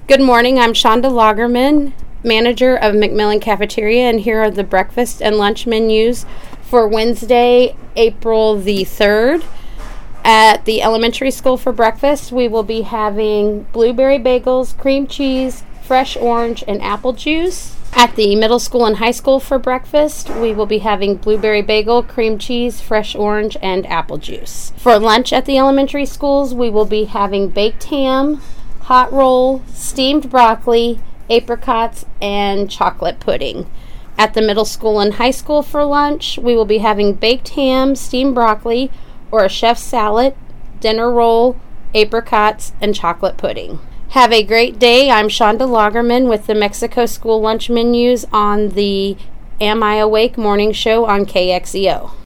Good morning, I'm Shonda Lagerman, manager of McMillan Cafeteria, and here are the breakfast and lunch menus for Wednesday, April the 3rd. At the elementary school for breakfast, we will be having blueberry bagels, cream cheese, fresh orange, and apple juice. At the middle school and high school for breakfast, we will be having blueberry bagel, cream cheese, fresh orange, and apple juice. For lunch at the elementary schools, we will be having baked ham, hot roll, steamed broccoli, apricots, and chocolate pudding. At the middle school and high school for lunch, we will be having baked ham, steamed broccoli, or a chef's salad, dinner roll, apricots, and chocolate pudding. Have a great day. I'm Shonda Lagerman with the Mexico School Lunch Menus on the Am I Awake morning show on KXEO.